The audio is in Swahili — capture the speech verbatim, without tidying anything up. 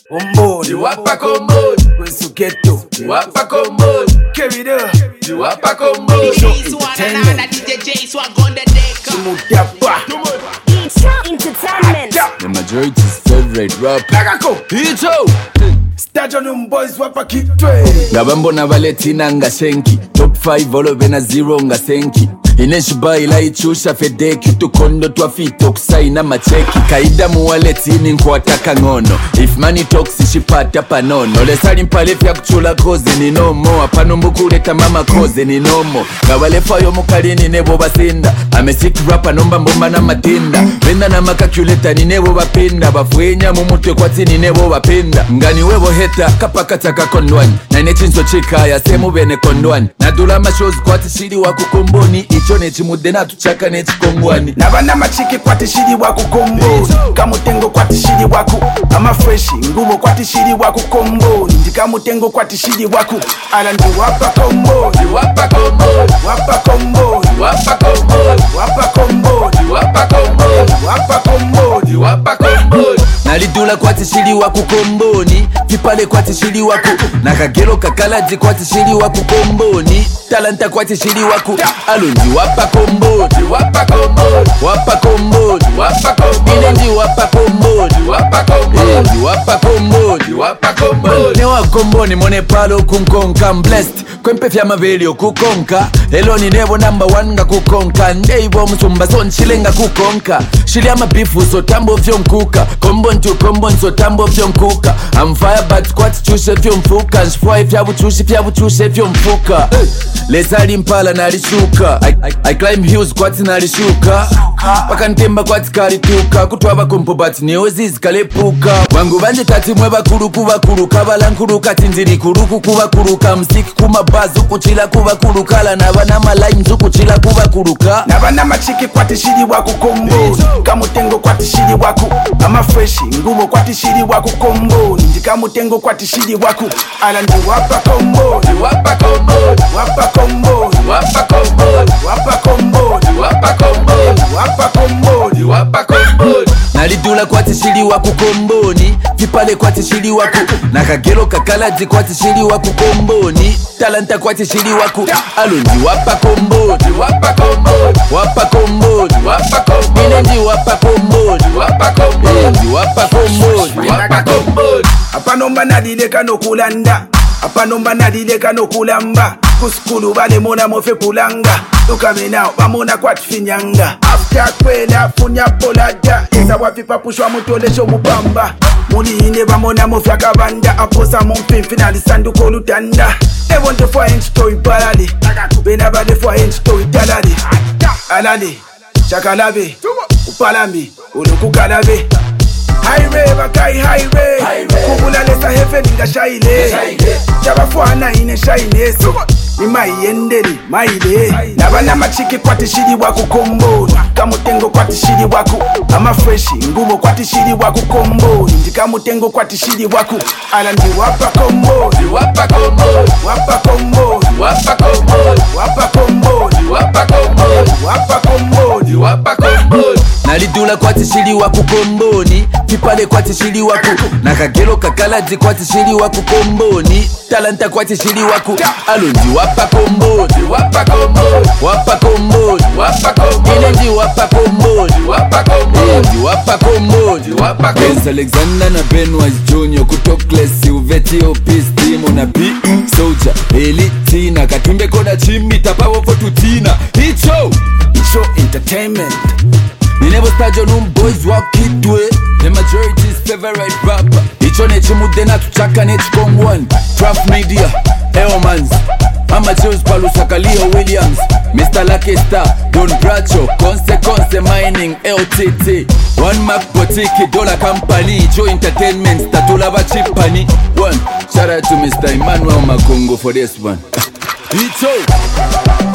Omboni Wapa komboni Kwesuketo Wapa komboni Kevida Wapa komboni Entertainment Chimutapa Entertainment. The majority's favorite rapper Lagako Hito Stadium boys wapa kitwe Gabambo na valetina nga senki Top five olo vena zero nga senki Ineshiba ila ichusha fedeki Tukondo tuafito kusaina macheki Kaida muwaletini nkwataka ngono If money talks ishipata panono Lesali mpalefya kuchula koze ni nomo Apano mbukuleta mama koze ni nomo Gawalefa yo mukalini nebo basinda Amesiki rapa nomba mbomba na matinda Venda na makakuleta ni nebo bapinda Bafuenya mumutwe kwa tini nebo bapinda Ngani webo heta kapaka taka kondwani Na inechinso chika ya semu bene kondwani Nadula mashozi kwa tishiri wa kukomboni Icho nechimude na tuchaka nechikongwani Nabana machiki kwa tishiri wa kukomboni Kamutengo kwa tishiri waku Ama freshi ngubo kwa tishiri wa kukomboni Ndikamutengo kwa tishiri waku Ala ndi wapa komboni Wapa komboni Wapa komboni Wapa komboni Wapa komboni Wapa komboni Wapa komboni Wapa komboni Nalidula kwa tishiri wa kukomboni Vipale kwa tishiri waku Nakagelo kakalaji kwa tishiri wa kukomboni Talanta kwa tishiri waku Alundi wapa komboni Wapa komboni Wapa komboni Wapa komboni Inendi wapa komboni Wapa komboni Wapa komboni Wapa komboni Newa komboni mone palo kunkonka I'm blessed Kwempe fya maveli okukonka Elo ni nebo number one nga kukonka Ndeibo msumba son chilenga kukonka Shili ama bifu so tambo fyo mkuka Kombon tu kombon so tambo fyo mkuka I'm fire but kwati chushe fyo mfuka Nshfwai fya buchushi fya buchushe fyo mfuka Lesali mpala nalishuka I, I, I climb hills kwati nalishuka Paka ntemba kwati kalituka Kutwaba kompo but neozizi kalepuka Wangu banje kati mweba kuru kuba kuru Kabala nkuru kati nziri kuru kukuba kuruka Msiki kumabazu kuchila kuba kurukala Nabana malines kuchila kuba kuruka Nabana machiki kwa tishiri wa kukomboni Kamutengo kwa tishiri waku Ama freshi ngubo kwa tishiri wa kukomboni Ndikamutengo kwa tishiri waku Ala ndi wapa komboni Wapa komboni Wapa komboni Wapa komboni Wapa komboni Wapa komboni Wapa komboni Wapa komboni Nalidula kwa tishiri wa kukomboni Vipale kwa tishiri waku Nakagelo kakalaji kwa tishiri wa kukomboni Talanta kwa tishiri waku Alundi wapa komboni Wapa komboni Wapa komboni Wapa komboni Inendi wapa komboni Wapa komboni Wapa komboni Wapa komboni Apanomba nadileka no kulanda Apanomba nadileka no kulamba Kuskulu bale mona mofe kulanga Tukame nao bamona kwa tifinyanga After kwela funya polada Eza wafipa pushwa mutolesho mupamba Muli ine bamona mofe akabanda Aposa mumfimfi na lisanduko lutanda Ebonte fwa enchito iparali Bena bade fwa enchito italali Alali, chakalabe Upalambi, ulukukalabe Highway bakai highway Kubula lesa hefe ninga shaile Jabafwana ine shaile so Nima iendeli maile Nabana machiki kwa tishiri waku komboni Kamutengo kwa tishiri waku Ama freshi ngubo kwa tishiri waku komboni Ndikamutengo kwa tishiri waku Ala ndi wapa komboni Wapa komboni Wapa komboni Wapa komboni Wapa komboni Wapa komboni Wapa komboni Wapa komboni Nalidula kwa tishiri wa kukomboni Vipale kwa tishiri waku Nakagelo kakalaji kwa tishiri wa kukomboni Talanta kwa tishiri waku Alundi wapa komboni Wapa komboni Wapa komboni Wapa komboni Inendi wapa komboni Wapa komboni Wapa komboni Wapa komboni Alexander na Benoist Junior Kutoklesi uveti opis Timo na B Soldier Elitina Katumbe koda chimbi Tapawo fotutina Hicho Icho entertainment We never start your room boys walk it way The majority's favorite rapper Icho nechimude na tuchaka nechikongwani Trap Media, Eomans Amateurs Palusaka Leo Williams Mister Lucky Star, Don Bracho Konse Konse Mining, L T T One Mac Boutique, Dollar Company Icho Entertainment, Statula Bachipani One, shout out to Mister Emmanuel Makongo for this one Icho